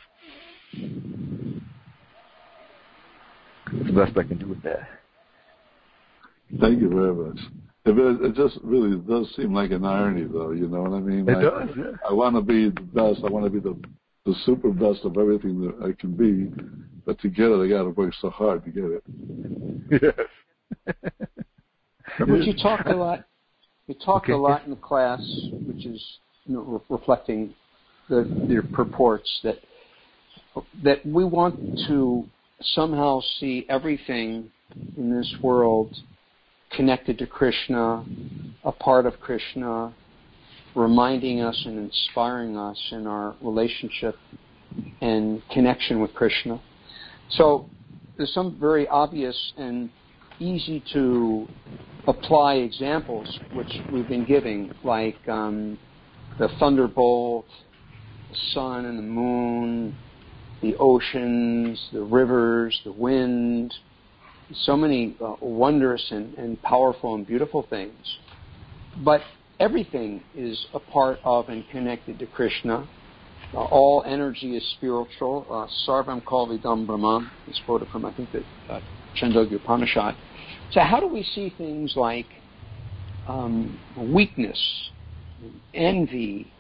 [SPEAKER 1] That's the best I can do with that.
[SPEAKER 5] Thank you very much. It, it just really does seem like an irony, though. You know what I mean?
[SPEAKER 1] It
[SPEAKER 5] I,
[SPEAKER 1] does. Yeah.
[SPEAKER 5] I want to be the best. I want to be the the super best of everything that I can be, but to get it, I got to work so hard to get it.
[SPEAKER 1] Yes.
[SPEAKER 3] But you talked a lot. You talked
[SPEAKER 1] Okay.
[SPEAKER 3] a lot in the class, which is, you know, re- reflecting the, your purports that that we want to somehow see everything in this world connected to Krishna, a part of Krishna, reminding us and inspiring us in our relationship and connection with Krishna. So there's some very obvious and easy to apply examples which we've been giving, like um, the thunderbolt, the sun and the moon, the oceans, the rivers, the wind, so many uh, wondrous and, and powerful and beautiful things. But everything is a part of and connected to Krishna. Uh, all energy is spiritual. Uh, Sarvam Kalvidam Brahman is quoted from, I think, the uh, Chandogya Upanishad. So how do we see things like um, weakness, envy,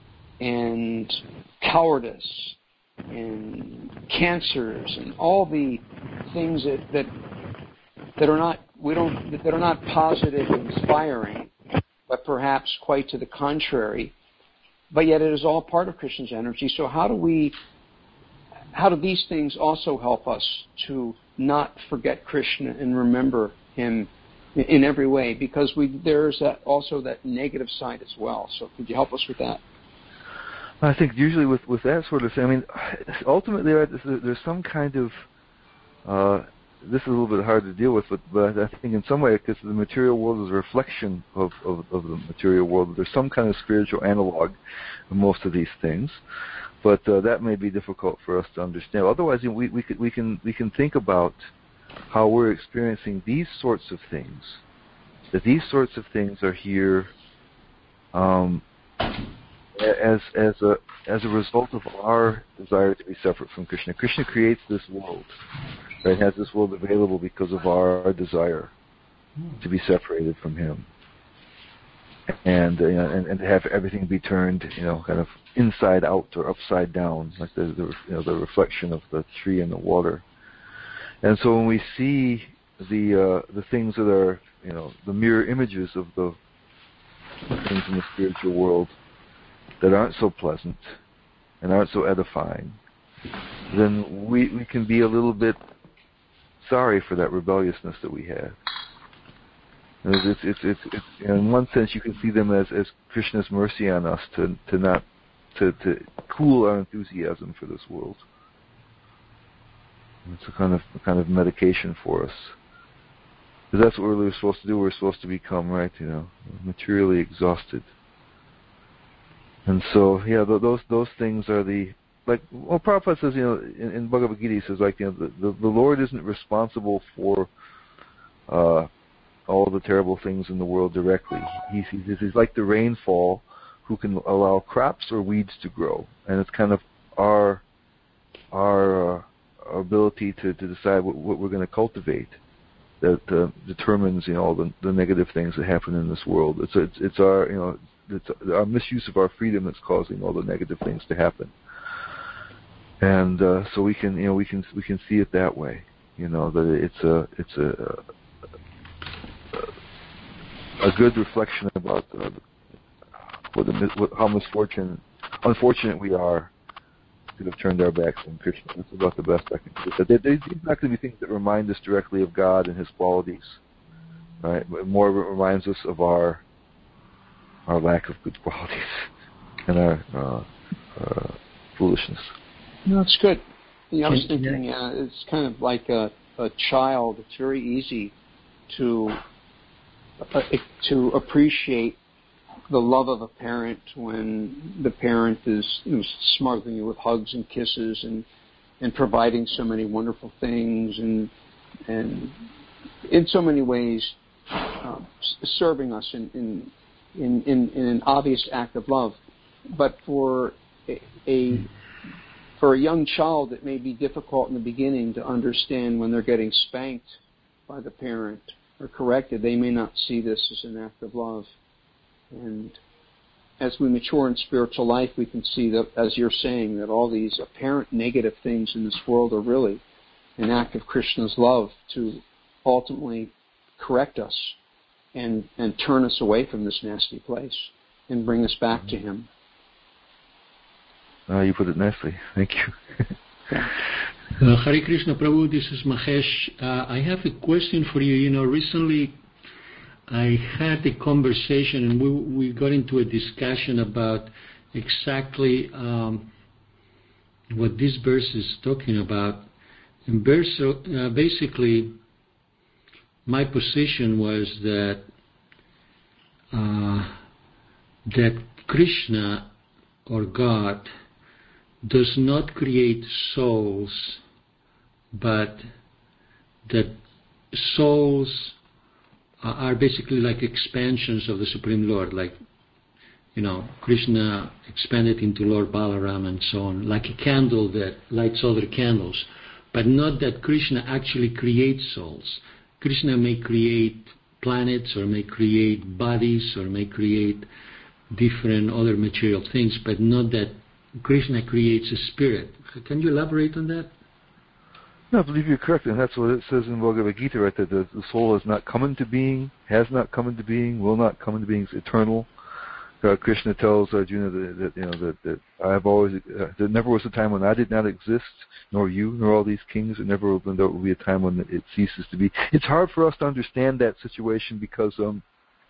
[SPEAKER 3] and cowardice, and cancers, and all the things that that, that are not we don't that are not positive and inspiring, but perhaps quite to the contrary. But yet it is all part of Krishna's energy. So how do we how do these things also help us to not forget Krishna and remember him in, in every way? Because we there's that also that negative side as well. So could you help us with that?
[SPEAKER 1] I think usually with, with that sort of thing, I mean, ultimately right, there's some kind of, uh, this is a little bit hard to deal with, but, but I think in some way, because the material world is a reflection of, of, of the material world, there's some kind of spiritual analog in most of these things, but uh, that may be difficult for us to understand. Otherwise, you know, we, we, could, we, can, we can think about how we're experiencing these sorts of things, that these sorts of things are here um, as as a as a result of our desire to be separate from Krishna. Krishna creates this world, right? Has this world available because of our, our desire to be separated from Him, and uh, you know, and, and to have everything be turned, you know, kind of inside out or upside down, like the, the you know the reflection of the tree in the water. And so when we see the uh, the things that are, you know, the mirror images of the things in the spiritual world that aren't so pleasant and aren't so edifying, then we we can be a little bit sorry for that rebelliousness that we have. It's, it's, it's, it's, in one sense, you can see them as, as Krishna's mercy on us to to not to, to cool our enthusiasm for this world. It's a kind of a kind of medication for us, because that's what we're really supposed to do. We're supposed to become, right, you know, materially exhausted. And so, yeah, th- those those things are the, like, well, Prabhupada says, you know, in, in Bhagavad Gita, he says, like, you know, the, the, the Lord isn't responsible for uh, all the terrible things in the world directly. He, he, he's like the rainfall who can allow crops or weeds to grow, and it's kind of our our, uh, our ability to, to decide what, what we're going to cultivate that uh, determines, you know, all the, the negative things that happen in this world. It's it's, it's our, you know, it's our misuse of our freedom that's causing all the negative things to happen. And uh, so we can, you know, we can we can see it that way, you know, that it's a it's a a good reflection about uh, what the, what, how misfortune, unfortunate we are to have turned our backs on Krishna. That's about the best I can do. They, they, these are not going to be things that remind us directly of God and His qualities, right? But more reminds us of our our lack of good qualities and our uh, uh, foolishness.
[SPEAKER 3] No, that's good. You know, I was thinking uh, it's kind of like a, a child. It's very easy to uh, to appreciate the love of a parent when the parent is, you know, smothering you with hugs and kisses and and providing so many wonderful things and and in so many ways uh, serving us in in, in in in an obvious act of love. But for a, a for a young child, it may be difficult in the beginning to understand when they're getting spanked by the parent or corrected. They may not see this as an act of love. And as we mature in spiritual life, we can see that, as you're saying, that all these apparent negative things in this world are really an act of Krishna's love to ultimately correct us and, and turn us away from this nasty place and bring us back to Him.
[SPEAKER 1] Uh, you put it nicely. Thank you.
[SPEAKER 4] uh, Hare Krishna Prabhu, this is Mahesh. Uh, I have a question for you. You know, recently I had a conversation and we, we got into a discussion about exactly um, what this verse is talking about. And verse, uh, basically, my position was that uh, that Krishna or God does not create souls, but that souls are basically like expansions of the Supreme Lord, like, you know, Krishna expanded into Lord Balaram and so on, like a candle that lights other candles, but not that Krishna actually creates souls. Krishna may create planets or may create bodies or may create different other material things, but not that Krishna creates a spirit. Can you elaborate on that?
[SPEAKER 1] No, I believe you're correct, and that's what it says in Bhagavad Gita, right, that the, the soul has not come into being, has not come into being, will not come into being, it's eternal. Uh, Krishna tells Arjuna that, that you know that, that I have always uh, there never was a time when I did not exist, nor you, nor all these kings. There never will, there will be a time when it ceases to be. It's hard for us to understand that situation because um,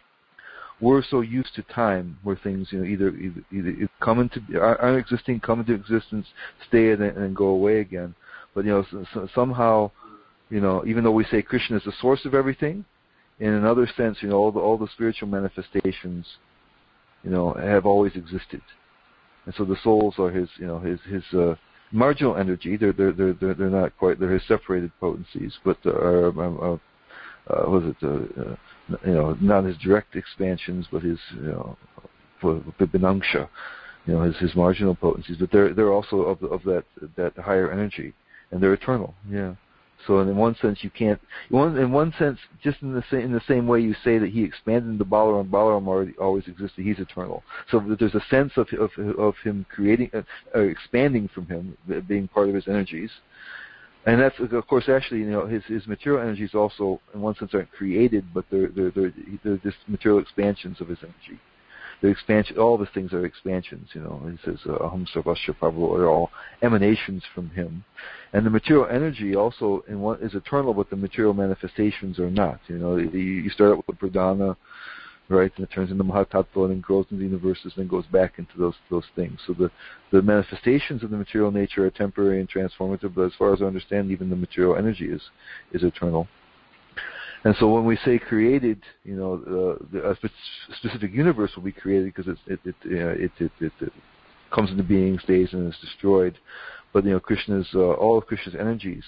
[SPEAKER 1] we're so used to time, where things, you know, either either, either come into are, are existing, come into existence, stay and then go away again. But you know, so, so somehow, you know, even though we say Krishna is the source of everything, in another sense, you know, all the all the spiritual manifestations, you know, have always existed, and so the souls are his, you know, his his uh, marginal energy. They're they're they're they're they're not quite. They're his separated potencies, but uh, are, uh, uh, was it uh, uh, you know, not his direct expansions, but his, you know, Vibhinangsha, you know, his his marginal potencies. But they're they're also of of that that higher energy, and they're eternal. Yeah. So in one sense, you can't. In one sense, just in the same in the same way you say that he expanded into Balaram, Balaram already always existed. He's eternal. So there's a sense of of of him creating, uh, uh, expanding from him, being part of his energies, and that's of course actually, you know, his his material energies also in one sense aren't created, but they're they're they're, they're just material expansions of his energy. The expansion, all the things are expansions, you know. He says, "Aham Sarvasya Prabhu," are all emanations from him, and the material energy also in one is eternal, but the material manifestations are not. You know, you start out with Pradhana, right, and it turns into Mahatattva, and then grows into the universes, and then goes back into those those things. So the the manifestations of the material nature are temporary and transformative, but as far as I understand, even the material energy is is eternal. And so when we say created, you know, uh, the, a specific universe will be created because it it it, uh, it it it it comes into being, stays, and is destroyed. But you know, Krishna's uh, all of Krishna's energies,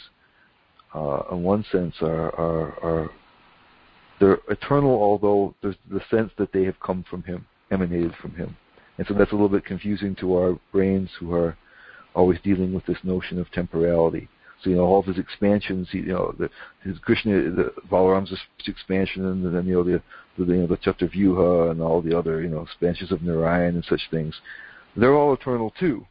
[SPEAKER 1] uh, in one sense, are are are they're eternal, although there's the sense that they have come from Him, emanated from Him. And so that's a little bit confusing to our brains, who are always dealing with this notion of temporality. So, you know, all of his expansions, you know, the, his Krishna, the Balaram's expansion, and then, you know, the, the, you know, the Chaturvyuha and all the other, you know, expansions of Narayan and such things, they're all eternal too.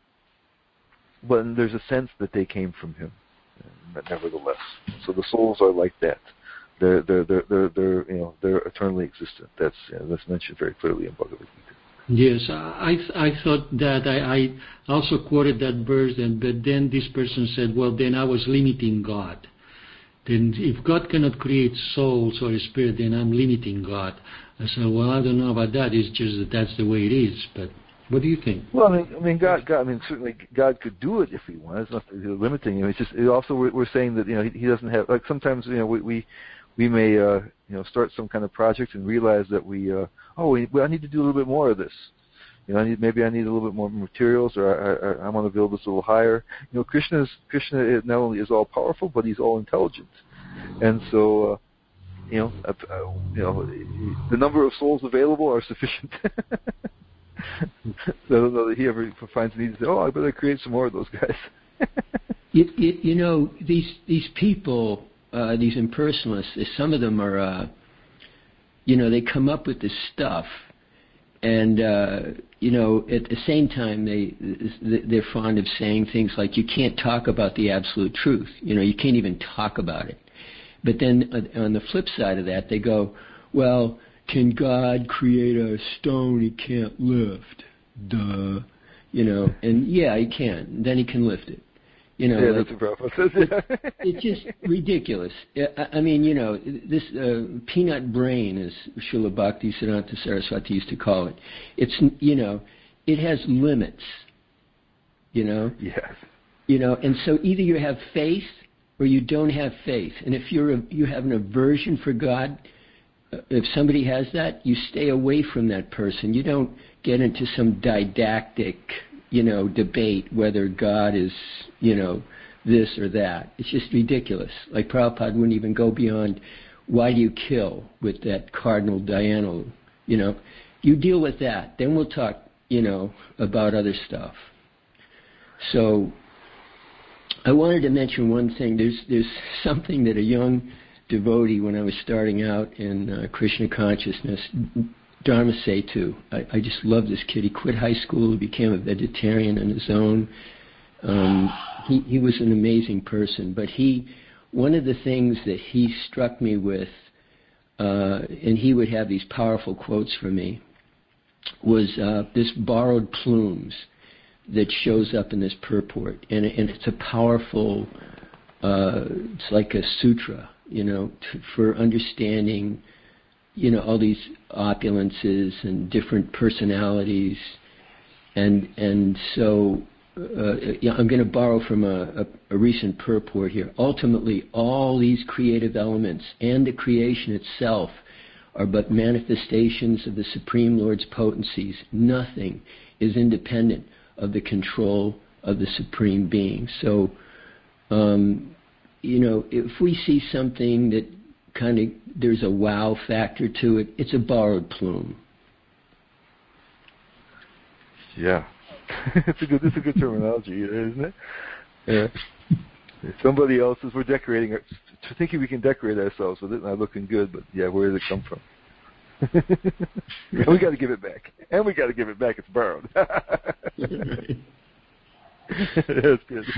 [SPEAKER 1] But there's a sense that they came from him, nevertheless. So the souls are like that. They're, they're, they're, they're, they're you know, they're eternally existent. That's, you know, that's mentioned very clearly in Bhagavad Gita.
[SPEAKER 4] Yes, I I thought that I, I also quoted that verse, and but then this person said, well, then I was limiting God. Then if God cannot create souls or a spirit, then I'm limiting God. I said, well, I don't know about that. It's just that that's the way it is. But what do you think?
[SPEAKER 1] Well, I mean, I mean, God, God, I mean, certainly God could do it if He wanted. It's not limiting Him. It's just it also we're, we're saying that, you know, he, he doesn't have, like, sometimes, you know, we we, we may uh, you know, start some kind of project and realize that we, uh, oh, we, I need to do a little bit more of this. You know, I need, maybe I need a little bit more materials, or I, I, I want to build this a little higher. You know, Krishna is, Krishna not only is all powerful, but he's all intelligent, and so, uh, you know, uh, uh, you know, the number of souls available are sufficient. So I don't know that he ever finds the need to say, "Oh, I better create some more of those guys."
[SPEAKER 6] you, you, you know, these these people, uh, these impersonalists, some of them are, uh, you know, they come up with this stuff. And, uh, you know, at the same time, they, they're fond of saying things like, you can't talk about the absolute truth. You know, you can't even talk about it. But then on the flip side of that, they go, well, can God create a stone he can't lift? Duh. You know, and yeah, he can. Then he can lift it. You know,
[SPEAKER 1] yeah,
[SPEAKER 6] like,
[SPEAKER 1] that's what Prabhupada says. Yeah.
[SPEAKER 6] It's just ridiculous. I, I mean, you know, this uh, peanut brain, as Srila Bhaktisiddhanta Saraswati used to call it, it's, you know, it has limits, you know?
[SPEAKER 1] Yes.
[SPEAKER 6] You know, and so either you have faith or you don't have faith. And if you're a, you have an aversion for God, if somebody has that, you stay away from that person. You don't get into some didactic, you know, debate whether God is, you know, this or that. It's just ridiculous. Like Prabhupada wouldn't even go beyond, why do you kill with that cardinal Dayana? You know, you deal with that. Then we'll talk, you know, about other stuff. So I wanted to mention one thing. There's there's something that a young devotee, when I was starting out in uh, Krishna consciousness, Dharma Setu. I, I just love this kid. He quit high school. He became a vegetarian on his own. Um, he, he was an amazing person. But he, one of the things that he struck me with, uh, and he would have these powerful quotes for me, was uh, this borrowed plumes that shows up in this purport. And, and it's a powerful, uh, it's like a sutra, you know, t- for understanding, you know, all these opulences and different personalities. And and so uh, yeah, I'm going to borrow from a, a, a recent purport here. Ultimately, all these creative elements and the creation itself are but manifestations of the Supreme Lord's potencies. Nothing is independent of the control of the Supreme Being. So, um, you know, if we see something that kind of, there's a wow factor to it, it's a borrowed plume.
[SPEAKER 1] Yeah. it's a good it's a good terminology, isn't it? Yeah. Somebody else's, we're decorating, our, thinking we can decorate ourselves with it, not looking good, but yeah, where does it come from? And we got to give it back. And we got to give it back. It's borrowed. That's good.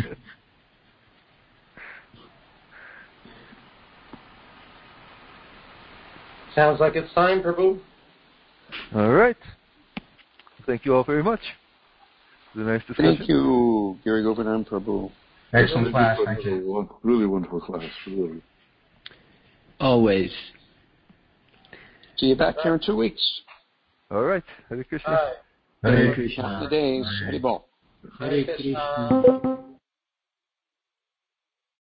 [SPEAKER 2] Sounds like it's time, Prabhu.
[SPEAKER 1] All right. Thank you all very much. It was a nice discussion.
[SPEAKER 3] Thank you, Gary Govardhan Prabhu.
[SPEAKER 7] Excellent class. Thank you.
[SPEAKER 5] Wonderful, really wonderful class. Really.
[SPEAKER 6] Always.
[SPEAKER 3] See you back here in two weeks.
[SPEAKER 1] All right. Hare Krishna.
[SPEAKER 2] All right.
[SPEAKER 7] Hare
[SPEAKER 6] Hare
[SPEAKER 7] Krishna.
[SPEAKER 6] Krishna.
[SPEAKER 3] Happy days. Hare Bol.
[SPEAKER 6] Hare Krishna.